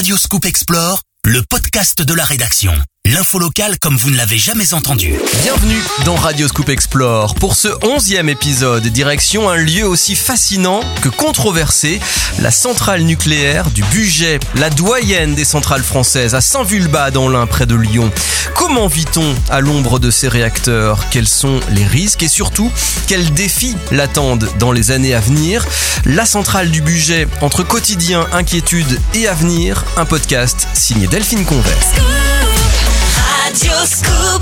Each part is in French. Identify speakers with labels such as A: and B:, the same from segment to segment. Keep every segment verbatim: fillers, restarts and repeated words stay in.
A: Radio Scoop Explore, le podcast de la rédaction. L'info locale comme vous ne l'avez jamais entendu.
B: Bienvenue dans Radio Scoop Explore. Pour ce onzième épisode, direction un lieu aussi fascinant que controversé, la centrale nucléaire du Bugey, la doyenne des centrales françaises, à Saint-Vulbas dans l'Ain, près de Lyon. Comment vit-on à l'ombre de ces réacteurs ? Quels sont les risques et surtout, quels défis l'attendent dans les années à venir ? La centrale du Bugey, entre quotidien, inquiétude et avenir, un podcast signé Delphine Convert.
C: Radio Scoop.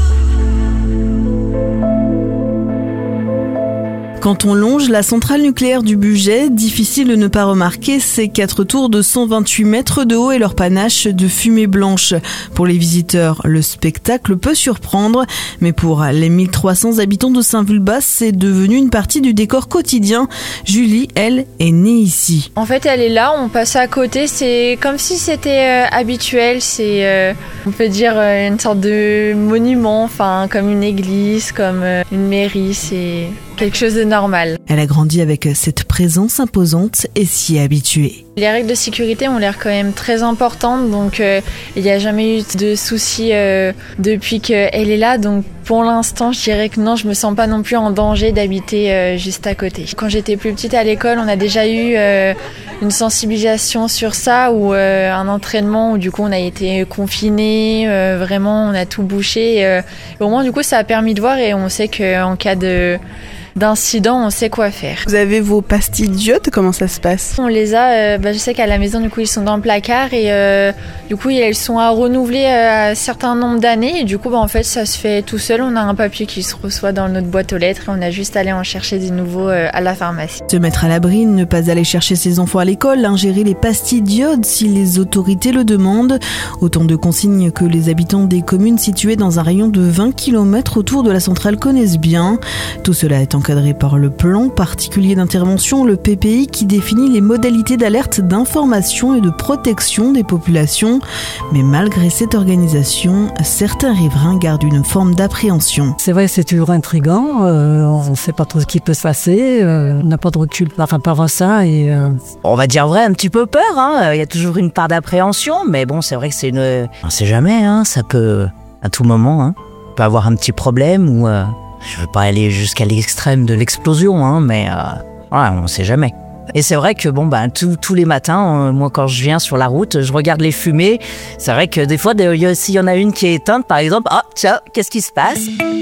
D: Quand on longe la centrale nucléaire du Bugey, difficile de ne pas remarquer ses quatre tours de cent vingt-huit mètres de haut et leur panache de fumée blanche. Pour les visiteurs, le spectacle peut surprendre, mais pour les mille trois cents habitants de Saint-Vulbas, c'est devenu une partie du décor quotidien. Julie, elle, est née ici.
E: En fait, elle est là, on passe à côté, c'est comme si c'était euh, habituel, c'est, euh, on peut dire, euh, une sorte de monument, enfin, comme une église, comme euh, une mairie, c'est quelque chose de normal.
D: Elle a grandi avec cette présence imposante et s'y est habituée.
E: Les règles de sécurité ont l'air quand même très importantes, donc euh, il n'y a jamais eu de soucis euh, depuis qu'elle est là, donc pour l'instant je dirais que non, je me sens pas non plus en danger d'habiter euh, juste à côté. Quand j'étais plus petite à l'école, on a déjà eu euh, une sensibilisation sur ça, ou euh, un entraînement où du coup on a été confinés, euh, vraiment on a tout bouché, euh, et au moins du coup ça a permis de voir et on sait qu'en cas de d'incident, on sait quoi faire.
D: Vous avez vos pastilles d'iode, comment ça se passe ?
E: On les a, euh, bah, je sais qu'à la maison, du coup, ils sont dans le placard et euh, du coup, elles sont à renouveler euh, un certain nombre d'années et du coup, bah, en fait, ça se fait tout seul. On a un papier qui se reçoit dans notre boîte aux lettres et on a juste à aller en chercher des nouveaux euh, à la pharmacie.
D: Se mettre à l'abri, ne pas aller chercher ses enfants à l'école, ingérer les pastilles d'iode si les autorités le demandent. Autant de consignes que les habitants des communes situées dans un rayon de vingt kilomètres autour de la centrale connaissent bien. Tout cela est encadré par le plan particulier d'intervention, le P P I, qui définit les modalités d'alerte, d'information et de protection des populations. Mais malgré cette organisation, certains riverains gardent une forme d'appréhension.
F: C'est vrai, c'est toujours intriguant, euh, on ne sait pas trop ce qui peut se passer, euh, on n'a pas de recul par rapport à ça. Et, euh...
G: On va dire vrai, un petit peu peur, hein. Il y a toujours une part d'appréhension, mais bon, c'est vrai que c'est une... On ne sait jamais, hein. Ça peut, à tout moment, hein. On peut avoir un petit problème ou... Euh... Je veux pas aller jusqu'à l'extrême de l'explosion, hein, mais euh, voilà, on sait jamais. Et c'est vrai que bon, ben, tous, tous les matins, euh, moi quand je viens sur la route, je regarde les fumées. C'est vrai que des fois, s'il y en a une qui est éteinte, par exemple, ah tiens, qu'est-ce qui se passe ?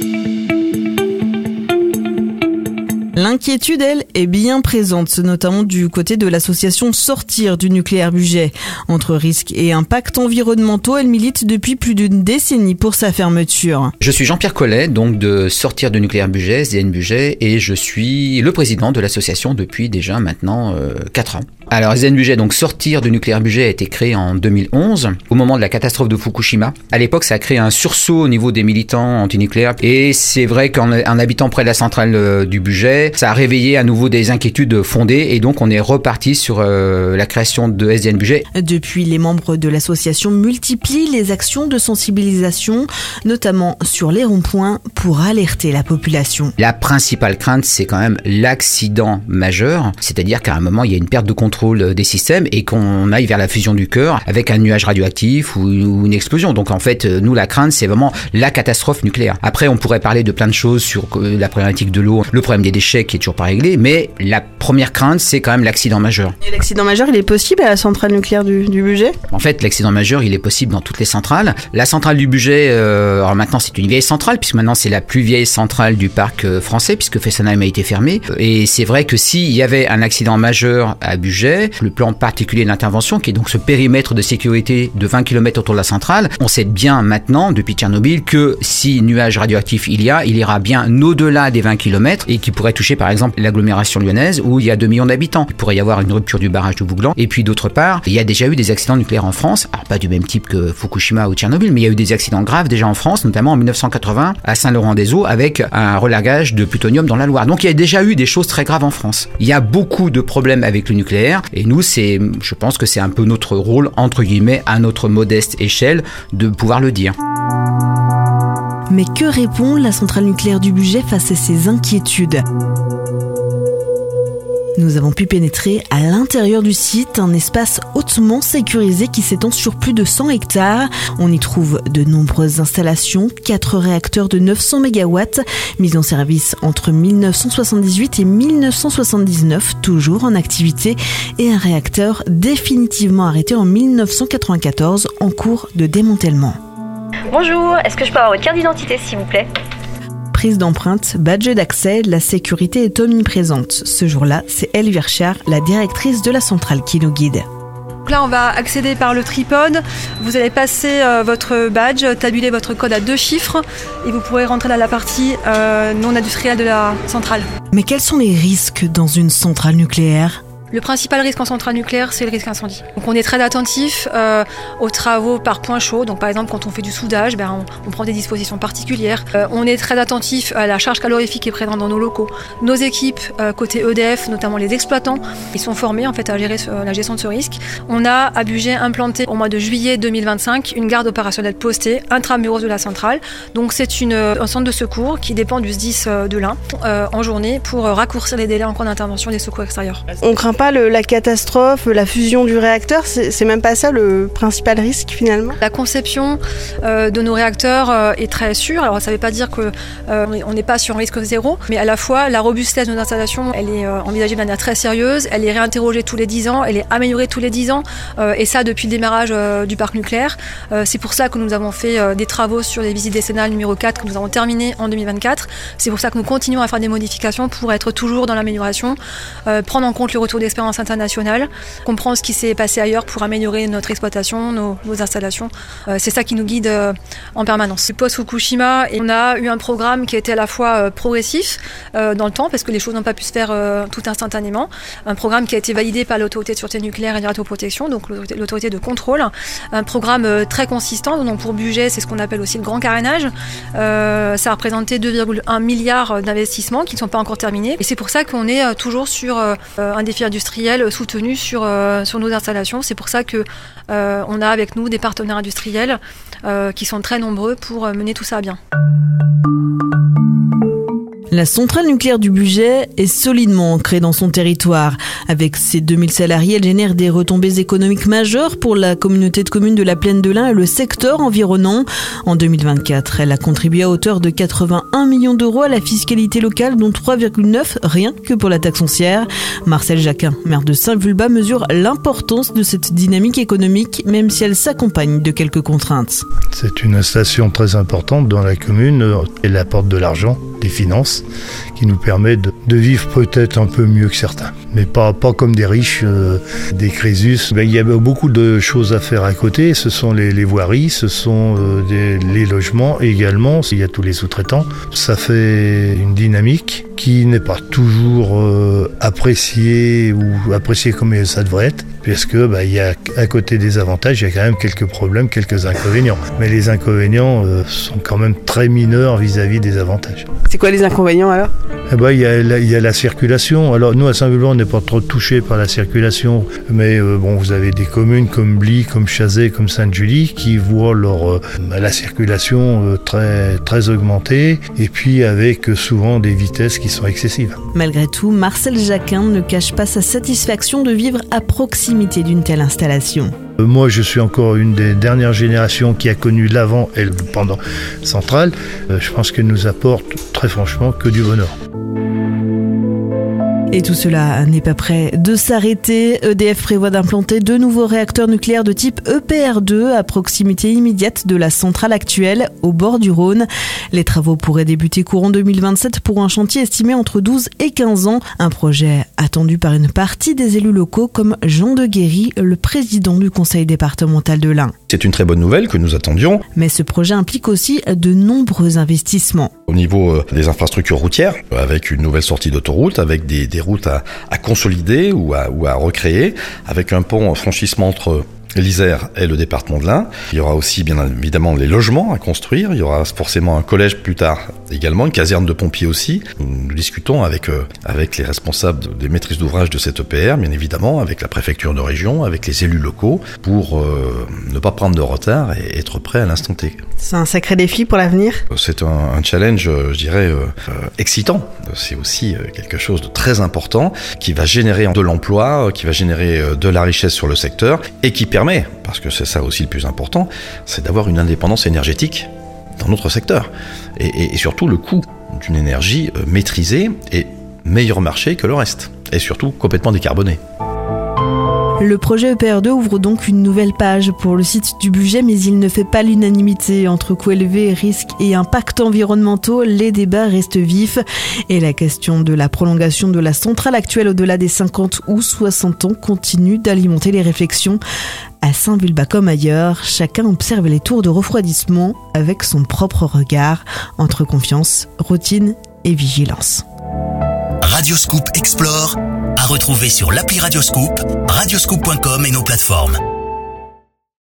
D: L'inquiétude, elle, est bien présente, notamment du côté de l'association Sortir du nucléaire Bugey. Entre risques et impacts environnementaux, elle milite depuis plus d'une décennie pour sa fermeture.
H: Je suis Jean-Pierre Collet, donc de Sortir du nucléaire Bugey, S D N Bugey, et je suis le président de l'association depuis déjà maintenant euh, quatre ans. Alors, S D N Bugey, donc Sortir du nucléaire Bugey, a été créé en deux mille onze, au moment de la catastrophe de Fukushima. À l'époque, ça a créé un sursaut au niveau des militants antinucléaires, et c'est vrai qu'en en habitant près de la centrale euh, du Bugey, ça a réveillé à nouveau des inquiétudes fondées et donc on est reparti sur euh, la création de S D N Bugey.
D: Depuis, les membres de l'association multiplient les actions de sensibilisation, notamment sur les ronds-points, pour alerter la population.
H: La principale crainte, c'est quand même l'accident majeur, c'est-à-dire qu'à un moment, il y a une perte de contrôle des systèmes et qu'on aille vers la fusion du cœur avec un nuage radioactif ou une explosion. Donc en fait, nous, la crainte, c'est vraiment la catastrophe nucléaire. Après, on pourrait parler de plein de choses sur la problématique de l'eau, le problème des déchets qui est toujours pas réglé, mais la première crainte, c'est quand même l'accident majeur.
D: Et l'accident majeur, il est possible à la centrale nucléaire du, du Bugey ?
H: En fait, l'accident majeur, il est possible dans toutes les centrales. La centrale du Bugey, euh, alors maintenant, c'est une vieille centrale, puisque maintenant, c'est la plus vieille centrale du parc euh, français, puisque Fessenheim a été fermé. Et c'est vrai que s'il y avait un accident majeur à Bugey, le plan particulier d'intervention, qui est donc ce périmètre de sécurité de vingt kilomètres autour de la centrale, on sait bien maintenant, depuis Tchernobyl, que si nuage radioactif il y a, il ira bien au-delà des vingt kilomètres et qui pourrait toucher par exemple l'agglomération lyonnaise où il y a deux millions d'habitants. Il pourrait y avoir une rupture du barrage de Vouglan. Et puis d'autre part, il y a déjà eu des accidents nucléaires en France, alors pas du même type que Fukushima ou Tchernobyl, mais il y a eu des accidents graves déjà en France, notamment en mille neuf cent quatre-vingts à Saint-Laurent-des-Eaux avec un relagage de plutonium dans la Loire. Donc il y a déjà eu des choses très graves en France. Il y a beaucoup de problèmes avec le nucléaire et nous, c'est, je pense que c'est un peu notre rôle, entre guillemets, à notre modeste échelle, de pouvoir le dire.
D: Mais que répond la centrale nucléaire du Bugey face à ces inquiétudes ? Nous avons pu pénétrer à l'intérieur du site, un espace hautement sécurisé qui s'étend sur plus de cent hectares. On y trouve de nombreuses installations, quatre réacteurs de neuf cents mégawatts, mis en service entre dix-neuf cent soixante-dix-huit et dix-neuf cent soixante-dix-neuf, toujours en activité, et un réacteur définitivement arrêté en dix-neuf cent quatre-vingt-quatorze, en cours de démantèlement.
I: Bonjour, est-ce que je peux avoir votre carte d'identité s'il vous plaît ?
D: Prise d'empreinte, badge d'accès, la sécurité est omniprésente. Ce jour-là, c'est Elvire Richard, la directrice de la centrale, qui nous guide.
J: Donc là, on va accéder par le tripode. Vous allez passer euh, votre badge, tabuler votre code à deux chiffres et vous pourrez rentrer dans la partie euh, non industrielle de la centrale.
D: Mais quels sont les risques dans une centrale nucléaire ?
J: Le principal risque en centrale nucléaire, c'est le risque incendie. Donc on est très attentif euh, aux travaux par point chaud. Donc par exemple, quand on fait du soudage, ben, on, on prend des dispositions particulières. Euh, on est très attentif à la charge calorifique qui est présente dans nos locaux. Nos équipes, euh, côté E D F, notamment les exploitants, ils sont formés en fait à gérer ce, la gestion de ce risque. On a à Bugey implanté au mois de juillet deux mille vingt-cinq une garde opérationnelle postée intramuros de la centrale. Donc c'est une, un centre de secours qui dépend du S D I S de l'Ain euh, en journée pour raccourcir les délais en cours d'intervention des secours extérieurs.
K: On craint pas le, la catastrophe, la fusion du réacteur, c'est, c'est même pas ça le principal risque finalement.
J: La conception euh, de nos réacteurs euh, est très sûre. Alors ça ne veut pas dire qu'on euh, n'est pas sur un risque zéro, mais à la fois la robustesse de nos installations, elle est euh, envisagée de manière très sérieuse, elle est réinterrogée tous les dix ans, elle est améliorée tous les dix ans, euh, et ça depuis le démarrage euh, du parc nucléaire. Euh, c'est pour ça que nous avons fait euh, des travaux sur les visites décennales numéro quatre que nous avons terminées en deux mille vingt-quatre. C'est pour ça que nous continuons à faire des modifications pour être toujours dans l'amélioration, euh, prendre en compte le retour d'expérience internationale, comprendre ce qui s'est passé ailleurs pour améliorer notre exploitation, nos, nos installations. Euh, c'est ça qui nous guide euh, en permanence. Post-Fukushima, et on a eu un programme qui était à la fois euh, progressif euh, dans le temps, parce que les choses n'ont pas pu se faire euh, tout instantanément. Un programme qui a été validé par l'autorité de sûreté nucléaire et de radioprotection, donc l'autorité, l'autorité de contrôle. Un programme euh, très consistant, donc pour Bugey, c'est ce qu'on appelle aussi le grand carénage. Euh, ça a représenté deux virgule un milliards d'investissements qui ne sont pas encore terminés. Et c'est pour ça qu'on est euh, toujours sur euh, un défi industriel soutenu sur, euh, sur nos installations. C'est pour ça qu'on euh, a avec nous des partenaires industriels euh, qui sont très nombreux pour mener tout ça à bien.
D: La centrale nucléaire du Bugey est solidement ancrée dans son territoire. Avec ses deux mille salariés, elle génère des retombées économiques majeures pour la communauté de communes de la Plaine de l'Ain et le secteur environnant. En deux mille vingt-quatre, elle a contribué à hauteur de quatre-vingt-un millions d'euros à la fiscalité locale, dont trois virgule neuf rien que pour la taxe foncière. Marcel Jacquin, maire de Saint-Vulbas, mesure l'importance de cette dynamique économique, même si elle s'accompagne de quelques contraintes.
L: C'est une installation très importante dans la commune. Elle apporte de l'argent, des finances, qui nous permet de, de vivre peut-être un peu mieux que certains. Mais pas, pas comme des riches, euh, des Crésus. Ben, il y a beaucoup de choses à faire à côté. Ce sont les, les voiries, ce sont euh, des, les logements également. Il y a tous les sous-traitants. Ça fait une dynamique qui n'est pas toujours euh, appréciée ou appréciée comme ça devrait être. Parce que bah, il y a, à côté des avantages, il y a quand même quelques problèmes, quelques inconvénients. Mais les inconvénients euh, sont quand même très mineurs vis-à-vis des avantages.
K: C'est quoi les inconvénients alors ?
L: Eh ben, il y a la, il y a la circulation. Alors nous à Saint-Vulbas, on n'est pas trop touchés par la circulation, mais euh, bon, vous avez des communes comme Bly, comme Chazay, comme Sainte-Julie qui voient leur euh, la circulation euh, très très augmentée, et puis avec euh, souvent des vitesses qui sont excessives.
D: Malgré tout, Marcel Jacquin ne cache pas sa satisfaction de vivre à proximité d'une telle installation.
L: Euh, moi, je suis encore une des dernières générations qui a connu l'avant et le pendant centrale. Euh, je pense qu'elle nous apporte très franchement que du bonheur.
D: Et tout cela n'est pas prêt de s'arrêter. E D F prévoit d'implanter deux nouveaux réacteurs nucléaires de type E P R deux à proximité immédiate de la centrale actuelle, au bord du Rhône. Les travaux pourraient débuter courant deux mille vingt-sept pour un chantier estimé entre douze et quinze ans. Un projet attendu par une partie des élus locaux comme Jean de Guéry, le président du conseil départemental de l'Ain.
M: C'est une très bonne nouvelle que nous attendions.
D: Mais ce projet implique aussi de nombreux investissements.
M: Au niveau des infrastructures routières, avec une nouvelle sortie d'autoroute, avec des, des routes à, à consolider ou à, ou à recréer, avec un pont franchissement entre l'Isère et le département de l'Ain. Il y aura aussi bien évidemment les logements à construire, il y aura forcément un collège plus tard également, une caserne de pompiers aussi. Nous discutons avec, euh, avec les responsables des maîtrises d'ouvrage de cette E P R, bien évidemment, avec la préfecture de région, avec les élus locaux, pour euh, ne pas prendre de retard et être prêt à l'instant T.
K: C'est un sacré défi pour l'avenir.
M: C'est un, un challenge, je dirais, euh, euh, excitant. C'est aussi euh, quelque chose de très important qui va générer de l'emploi, euh, qui va générer euh, de la richesse sur le secteur et qui permet, parce que c'est ça aussi le plus important, c'est d'avoir une indépendance énergétique dans notre secteur. Et, et, et surtout le coût d'une énergie euh, maîtrisée et meilleur marché que le reste. Et surtout complètement décarboné.
D: Le projet E P R deux ouvre donc une nouvelle page pour le site du Bugey, mais il ne fait pas l'unanimité. Entre coûts élevés, risques et impacts environnementaux, les débats restent vifs. Et la question de la prolongation de la centrale actuelle au-delà des cinquante ou soixante ans continue d'alimenter les réflexions. À Saint-Vulbas comme ailleurs, chacun observe les tours de refroidissement avec son propre regard, entre confiance, routine et vigilance.
A: Radioscoop Explore à retrouver sur l'appli Radioscoop, radioscoop point com et nos plateformes.